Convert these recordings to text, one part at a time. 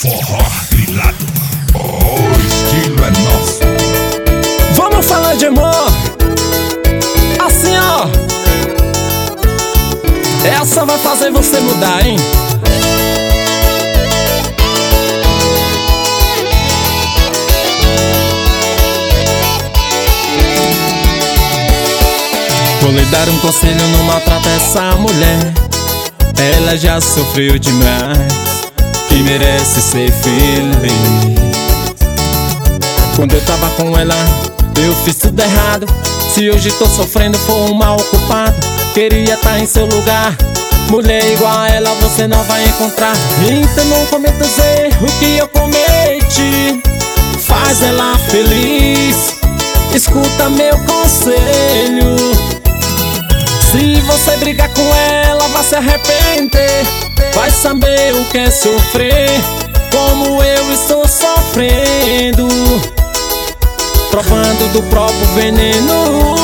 Forró grilado, o estilo é nosso. Vamos falar de amor, assim ó. Essa vai fazer você mudar, hein? Vou lhe dar um conselho, não maltrata essa mulher. Ela já sofreu demais e merece ser feliz. Quando eu tava com ela, eu fiz tudo errado. Se hoje tô sofrendo, for um mal ocupado. Queria estar em seu lugar. Mulher igual a ela você não vai encontrar. Então não cometa os erros que eu cometi. Faz ela feliz, escuta meu conselho. Se você brigar com ela, vai se arrepender. Vai saber o que é sofrer, como eu estou sofrendo, provando do próprio veneno.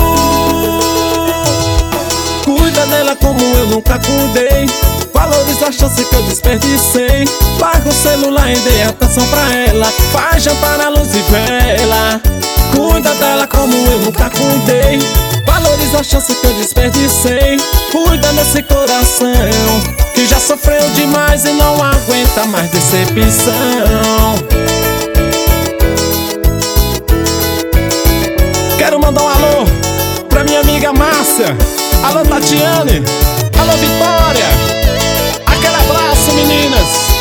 Cuida dela como eu nunca cuidei. Valoriza a chance que eu desperdicei. Larga o celular e dê atenção pra ela. Faz jantar na luz e vela. Cuida dela como eu nunca cuidei. Valoriza a chance que eu desperdicei. Cuida desse coração que já sofreu demais e não aguenta mais decepção. Quero mandar um alô pra minha amiga Márcia. Alô Tatiane. Alô Vitória. Aquele abraço, meninas.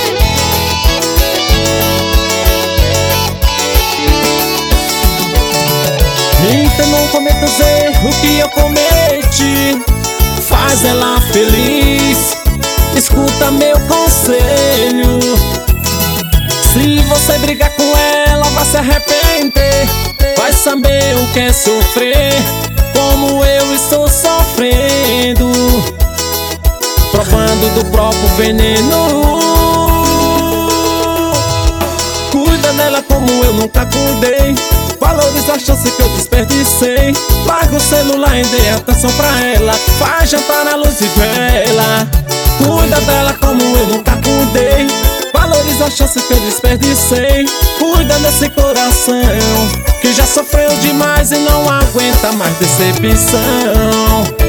Então não cometa os erros que eu cometi. Faz ela feliz, escuta meu conselho. Se você brigar com ela, vai se arrepender. Vai saber o que é sofrer, como eu estou sofrendo, provando do próprio veneno. Cuida dela como eu nunca cuidei. Valoriza a chance que eu desperdicei. Larga o celular e dê atenção pra ela. Faz jantar na luz e vela. Cuida dela como eu nunca cuidei. Valoriza a chance que eu desperdicei. Cuida desse coração que já sofreu demais e não aguenta mais decepção.